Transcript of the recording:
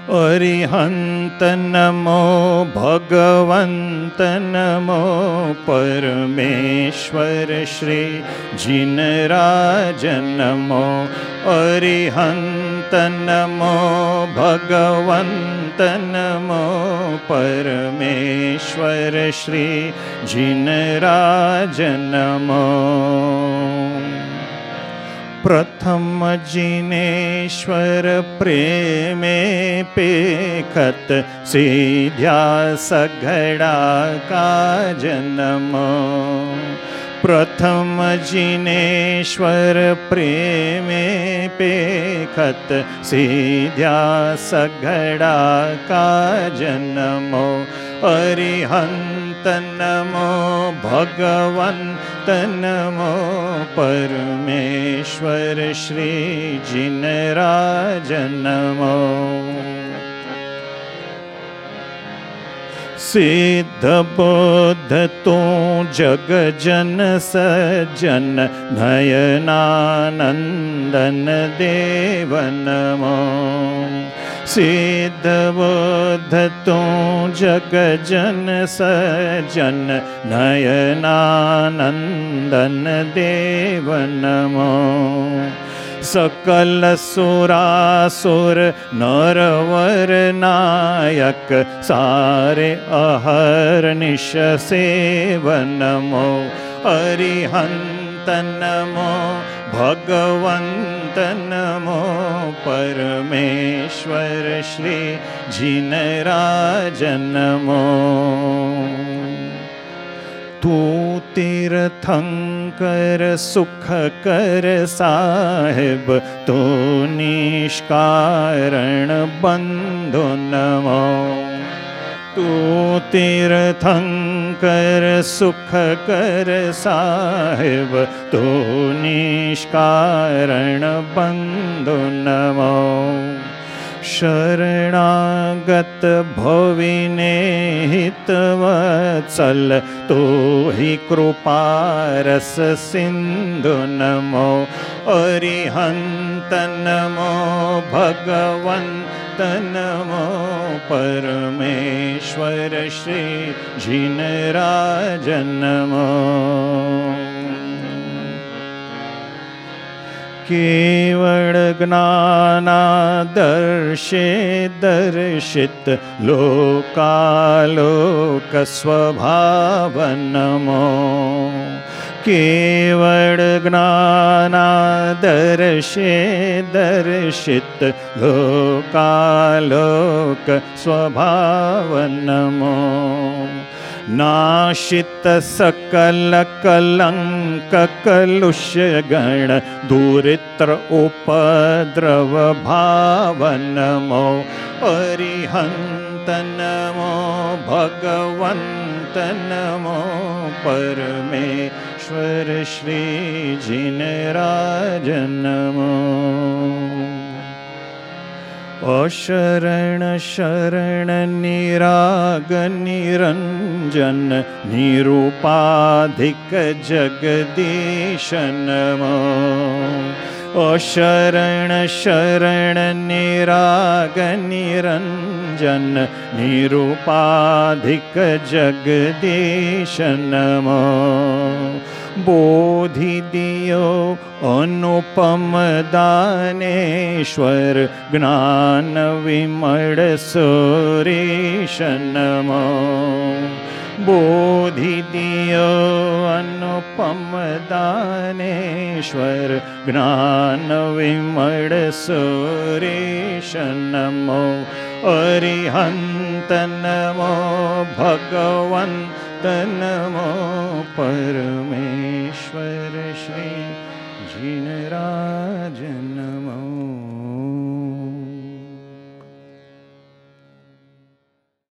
अरिहंत नमो भगवंत नमो परमेश्वर श्री जिनराज नमो अरिहंत नमो भगवंत नमो परमेश्वर श्री जिनराज नमो प्रथम जिनेश्वर प्रेमे पेखत सीध्या सघड़ा का जन्म प्रथम जिनेश्वर प्रेमे पेखत सीध्या सघड़ा का जन्मो अरिहंत नमो भगवंत नमो परमेश्वर श्री जिनराज नमो सिद्ध बोध तो जग जन सज्जन नयनानंदन देव नमो सिद्ध बोध तो जग जन सज्जन नयनानंदन देव नमो सकल सुरासुर नरवर नायक सारे अहर्निश सेव नमो अरिहंत नमो भगवंत नमो परमेश्वर श्री जिनराज नमो तू तीर्थंकर सुख कर साहिब तो निष्कारण बंधु नमो तू तीर्थंकर सुख कर साहिब तो निष्कारण बंधु नमो शरणागत भविने हितवत्सल तो ही कृपारस सिंधु नमो अरिहंत नमो भगवंत नमो परमेश्वर श्री जिनराज नमो केवल ज्ञानादर्शे दर्शित लोकालोक स्वभाव नमो केवल ज्ञानादर्शे दर्शित लोकालोक स्वभाव नमो नाशित सकल कलंक कलुष्य गण दूरित्र उपद्रव भाव नमो अरिहंत नमो भगवंत नमो परमेश्वर श्री जिनराज नमो अशरण शरण निराग निरंजन निरूपाधिक जगदीश नमो अशरण शरण निराग निरंजन निरूपाधिक जगदीश नमो बोधि दियो अनुपम दानेश्वर ज्ञान विमल सुरेश नमो बोधि दियो अनुपम दानेश्वर ज्ञान विमल सुरेश नमो अरिहंत नमो भगवंत नमो परमेश्वर श्री जिनराज नमो